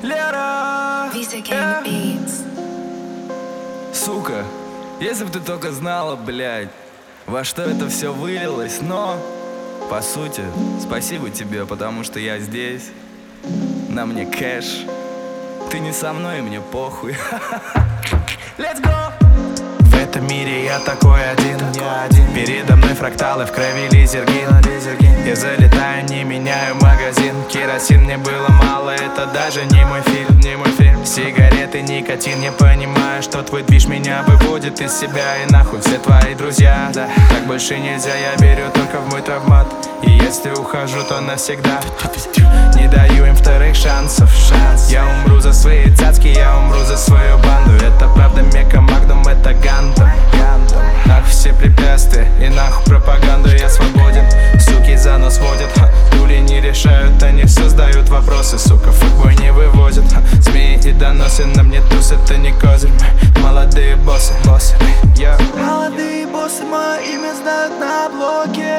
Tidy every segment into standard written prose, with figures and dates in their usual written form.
Лера, сука, если бы ты только знала, блядь, во что это все вылилось. Но, по сути, спасибо тебе, потому что я здесь. На мне кэш. Ты не со мной, и мне похуй. Let's go! В этом мире я такой один. Передо мной фракталы, в крови лизергин. Я залетаю, не меняю магазин. Керосин мне было мало, это даже не мой фильм. Сигареты, никотин, я понимаю, что твой движ меня выводит из себя. И нахуй все твои друзья. Так больше нельзя, я беру только в мой травмат. И если ухожу, то навсегда. Не даю им вторых шансов. Я умру за свои цацки, я умру за свою банду. Это правда Мека, Магдум, это Гантом. Нахуй все препятствия и нахуй пропаганду. Я свободен, суки за нос водят. Дули не решают, они создают вопросы. Сука, футбой не вывозят. Змеи и доносы на мне туз, это не козырь. Мы молодые боссы. Молодые боссы, мое имя знают на блоке.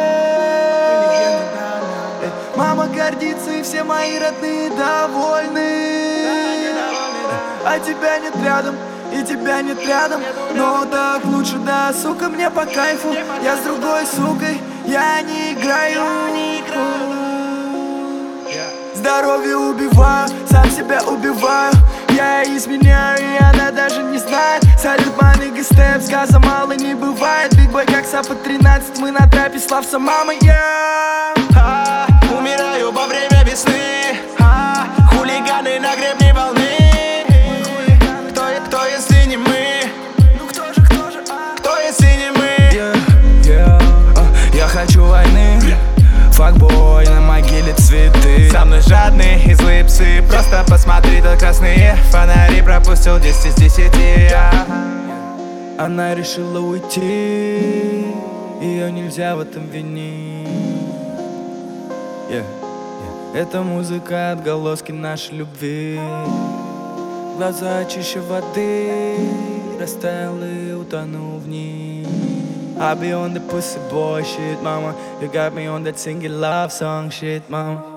Мама гордится, и все мои родные довольны. А тебя нет рядом, и тебя нет рядом. Но так лучше, да, сука, мне по кайфу. Я с другой сукой, я не играю. Здоровье убиваю, сам себя убиваю. Я изменяю, и она даже не знает. Салют, маны, степ, сказа мало не бывает. Бигбой, как Сапа 13, мы на трапе, славься, мама, я умираю во время весны. Хулиганы на гребне волны. Кто если не мы? Ну кто же, Кто если не мы? Я хочу войны. Факбой, на могиле цветы. Со мной жадные и злые псы. Просто посмотри, тут красные фонари. Пропустил 10 из 10. Она решила уйти, ее нельзя в этом винить. Это музыка, отголоски нашей любви. Глаза чище воды, растаял и утонул в ней. I be on the pussy boy shit, mama. You got me on that singing love song shit, mama.